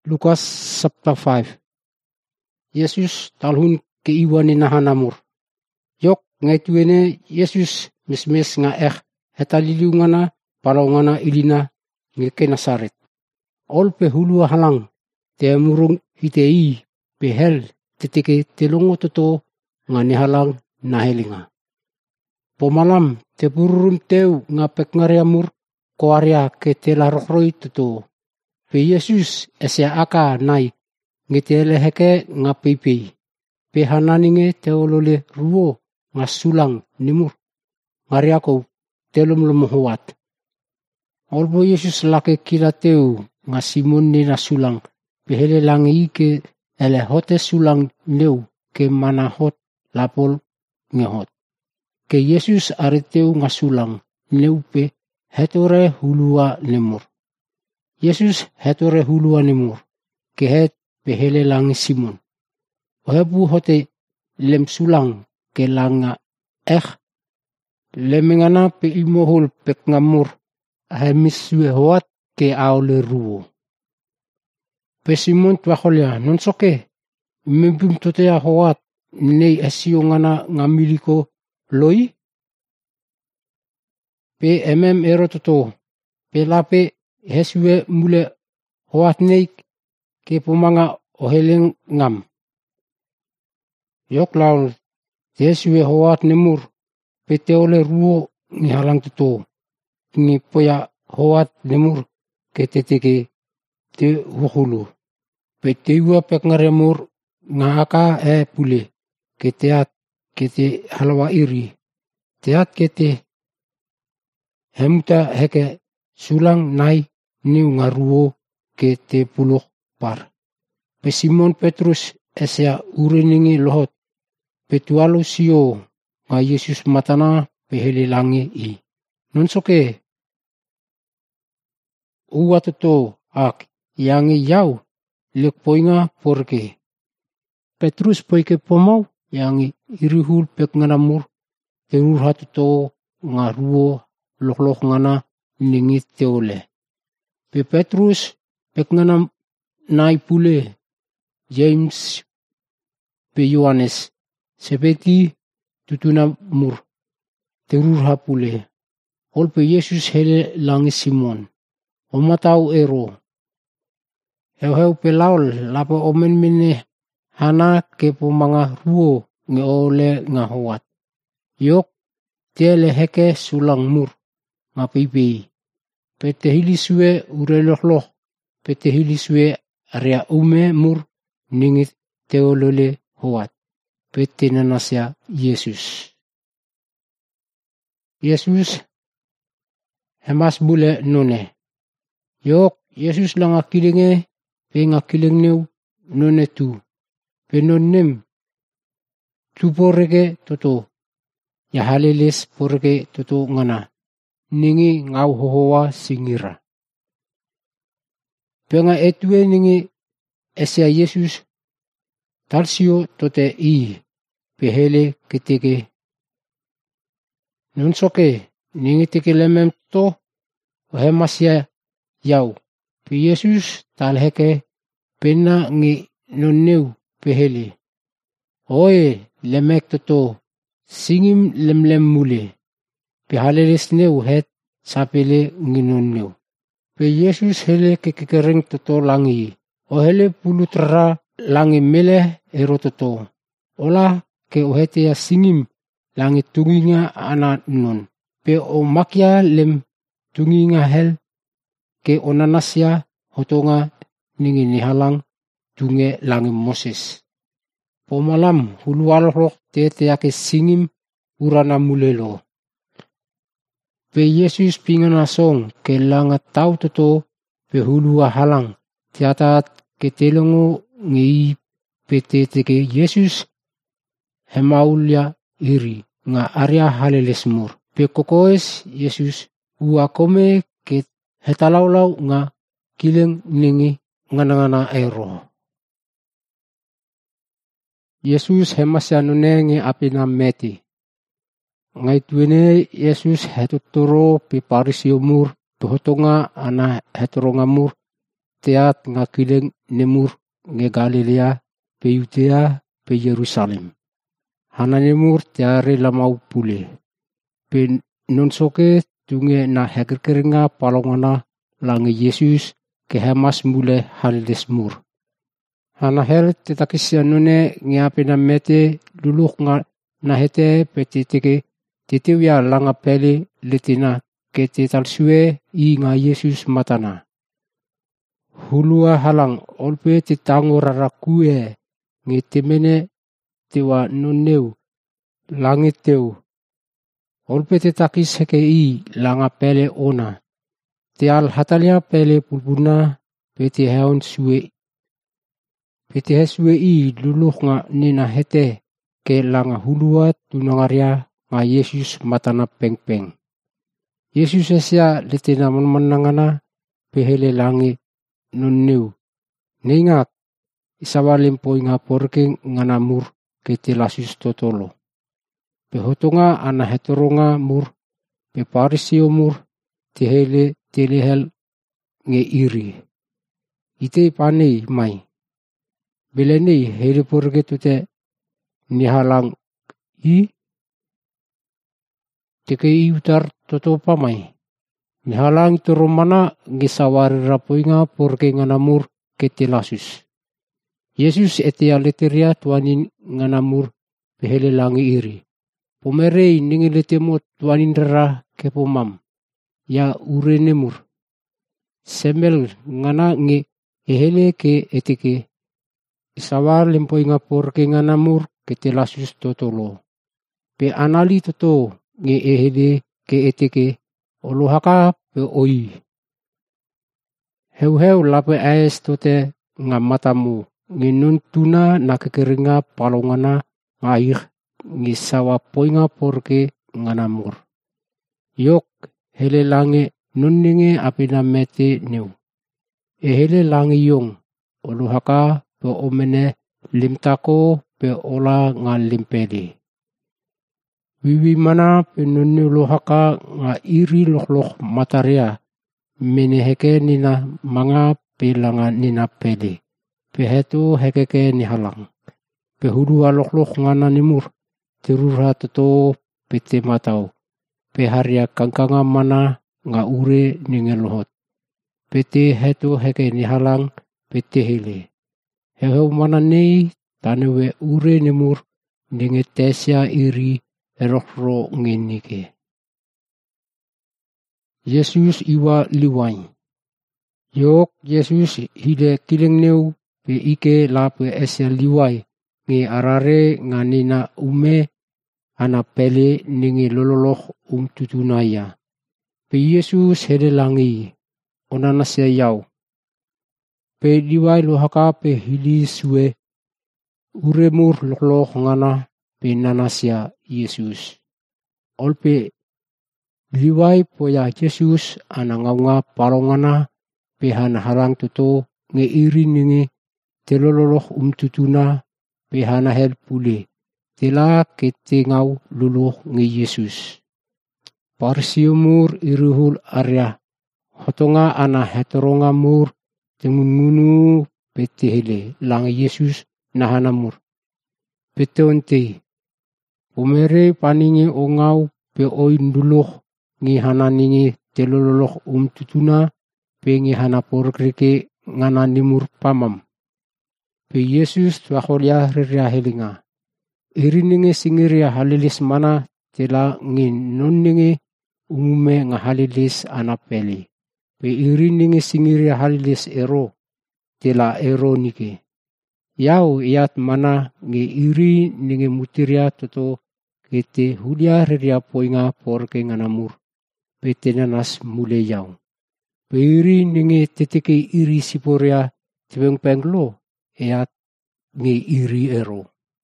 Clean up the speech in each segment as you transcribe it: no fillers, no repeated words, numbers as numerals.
Lukas chapter 5. Yesus talhun ke iwan ni nahanamur. Yok ngai tuene Yesus mes nga hetaliliu ngana palau ngana ilina ngeke Nasaret. Ol pe hulua halang te murung hitei pe hel teteke telongo toto nga nihalang nahelinga. Pomalam te pururum teu nga pekngariamur koaria ke tela rokroi toto. Pe Yesus ese aka nai ngetele heke nga peipei. Pe hananinge teolole ruo nga sulang nimur. Ngariako telum lemohuat. Olbo Yesus lake kila teu nga Simon ni na sulang. Pe hele langi ke ele hote sulang neu ke manahot lapol ngehot. Ke Yesus areteu nga sulang neu pe hetore hulua nemur. Yesus hetore hulua nemur. Ke het pe hele langi Simon. Ohebu hote lem sulang ke langa lemengana pe imohul pek ngamur ahemiswe hoat ke aole ruo. Pe Simon twakolia nonsoke mimpim totea hoat nei esio ngana ngamiliko loi. Pe erototo pe lape heswe mule hoat nei ke pomanga oheleng ngam. Yok laul heswe hoat nemur pe teole ruo ni halang toto. Ni poya hoat nemur ke teteke te hukulu. Pe teua pek ngaremur ngaka pule ke teat ke te halawa iri. Teat ke te hemuta heke sulang nai niu ngaruo ke te puluh par. Pe Simon Petrus esea ureningi lohot. Pe tualu sio nga Yesus matana pe hele langi i. Nonsoke uwa toto ak yangi yau lek poinga porke. Petrus poike pomau yangi irihul pek nganamur terur hatuto nga ruo loh ngana ningit teole. Pe Petrus pek nganam nai pule James pe Yohanes sepeti tutuna mur terur hapule. Ol pe Yesus hele langi Simon. Omatau ero. Heu pe laul lapo omen mene hana ke pomanga ruo nge ole nga hoat. Yok tele heke sulang mur nga pipei. Pe te hiliswe urelohloh. Pe te hiliswe area ume mur ningit teolole hoat. Pe te nanasya Yesus. Yesus hemas bule none. Yok Yesus lang akilinge pe ngakiling neu none tu. Pe nonem tu poreke toto. Ya haleles poreke toto ngana. Ningi ngau hohoa singira. Pe nga etue ningi esea Yesus talsio tote i. Pe hele keteke. Nonsoke ningi teke lemem to ohemasya yau. Pe Yesus talheke pena ngi nonneu pe hele. Oe lemek toto singim lemlem mule. Pe haleles neu het sapele ngi nonneu. Pe Yesus hele kekereng toto langi. O hele pulutra langi mele ero toto. Ola ke ohetea singim langi tunginga anak non. Pe o makia lem tunginga hel ke onanasya hotonga ningi nihalang tunge langi Moses. Pomalam hulualroh teteake singim urana mulelo. Pe Yesus pingana song ke langa tau toto pe hulua halang. Tiatat ke telongo ngi pe teteke Yesus hemaulia iri nga area halelesmur. Pe kokoes Yesus uakome ke hetalaulau nga kileng ningi ngana ero. Yesus hemasya nunengi apina meti. Ngai tuene Yesus hetutoro pe parisio mur tohotonga ana hetoronga mur teat nga kileng nemur nge Galilea pe Yudea pe Yerusalem. Hana nemur teare lamau pule. Pe nonsoke tunge na hekerkeringa palongana lange Yesus ke hemas mule halides mur. Hana hel tetakisia nune ngiape na mete luluk nga na hete pe tetewia langa pele letina ke tetalsue I nga Yesus matana. Hulua halang olpe tetango rarakue nge temene tewa nonneu langit teu. Olpe tetakis heke I langa pele ona. Teal hatalia pele pulpuna pete heon sue. Pete hesue I luluh nga nina hete ke langa hulua tunangaria nga Yesus matana peng-peng. Yesus esia letina manangana pehele langi nonneu. Neingak isawalim poinga porking ngana mur ke telasus totolo. Pehotonga ana hetoronga mur pe parisio mur tehele telehel nge iri. Ite panei mai. Belenei hele porke tute nihalang I teke I utar toto pamai. Nihalang turumana nge sawari rapoinga porke ngana mur ke telasus. Yesus etia leteria tuanin ngana mur pehele langi iri. Pomerei ningi letemot tuanin rara ke pomam. Ya ure nemur. Semel ngana nge ehele ke etike. Isawar lempoinga porke ngana mur ke telasus totolo. Pe anali toto nge ehele ke etike. Olohaka pe oi. Heu lape aes tote nga matamu. Nge nun tuna na kekeringa palongana ngair nge sawa poinga porke ngana mur. Yok hele lange nunninge apina mete neu. Hele lange yong. Olohaka pe omene limtako pe ola nga limpede. Wiwi mana pe nunni olohaka nga iri loh mataria. Mene heke nina manga pe langa nina pede. Pe heto hekeke ni halang. Pe hudua loh ngana nimur. Terura toto pete matau. Pe haria kangkanga mana nga ure ninge lohot. Pete heto heke ni halang pete hele. Heu mana nei tanewe ure nimur ninge tesia iri erokro ngenike. Yesus iwa liwai. Yok Yesus hile kileng neu pe ike lape esia liwai nge arare nganina ume ana pele ninge lololoh tutunaya. Pe Yesus hele langi onana sia yau. Pe liwai lohaka pe hili sue uremur loh ngana pe nanasia Yesus. Olpe liwai poya Yesus ana ngaunga palongana pe hana harang toto nge iri ninge telololoh tutuna pe hana hel pule. Tela kete ngau luluh nge Yesus. Parsio mur iruhul arya. Hotonga ana hetoronga mur tengunu pete hele lang Yesus nahana mur. Pete onte. Umere paningi ongau pe oin duluh ngi hana ningi telololoh tutuna pe ngi hana porkreke ngana nimur pamam. Pe Yesus twaholia riria helinga. Iri ninge singiria halilis mana tela ngi non ninge umume nga halilis anapeli. Pe iri ninge singiria halilis ero tela ero nike. Yau iat mana nge iri ninge mutiria toto kete hulia riria poinga porke nganamur. Pete nanas mule yau. Pe iri ninge teteke iri siporia tibeng lo iat nge iri ero.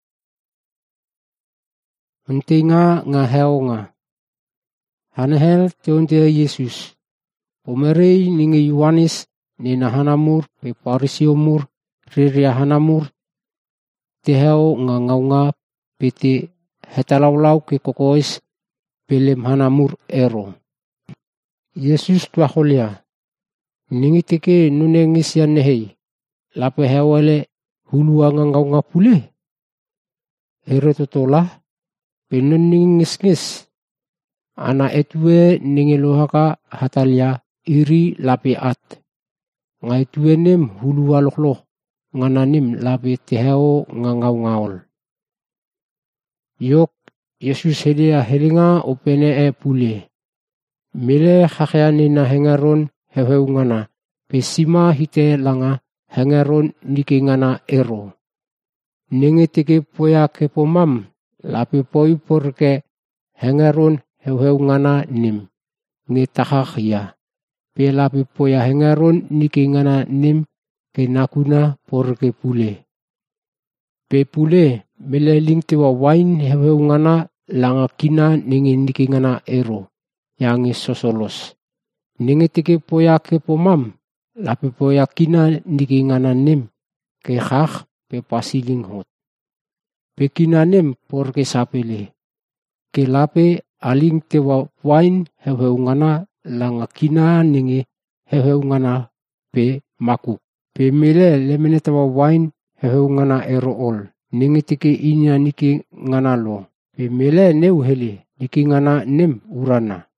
Mentinga nga heonga. Hanehel teonte Yesus. Pomerei ninge Yohanes nina hanamur pe parisio mur riria hanamur. Teheo nga ngaunga pete hetalaulau ke kokois pelem hanamur ero. Yesus twaholia. Ningi teke nunengisian nehei. Lape hewale hulua ngangau pule. Ere totolah. Penun ningis-ngis. Ana etue ningilohaka hatalia iri lape at. Ngai tue nem hulua lokloh. Ngananim lape teheo ngangau ngaol. Yok Yesus helia helinga opene pule. Mele hakeani na hengaron heweu ngana. Pesima hite langa hengaron niki ngana ero. Ningi teke poya kepomam. Lape poi porke hengaron heweu ngana nim. Nge takakya. Pe lape poya hengaron niki ngana nim. Ke nakuna porke pule. Pe pule mele ling tewa wain heweu ngana langa kina ningi niki ngana ero. Yangi sosolos. Ningi teke poya kepomam. Lape poya kina niki ngana nim. Ke khak pe pasiling hot. Pe kina nim porke sapele. Ke lape aling tewa wain heweu ngana langa kina ningi heweu ngana pe maku. Pe mele lemene tewa wain heweu ngana ero ol. Ningi teke inya niki ngana lo. Pe mele neu hele niki ngana nim urana.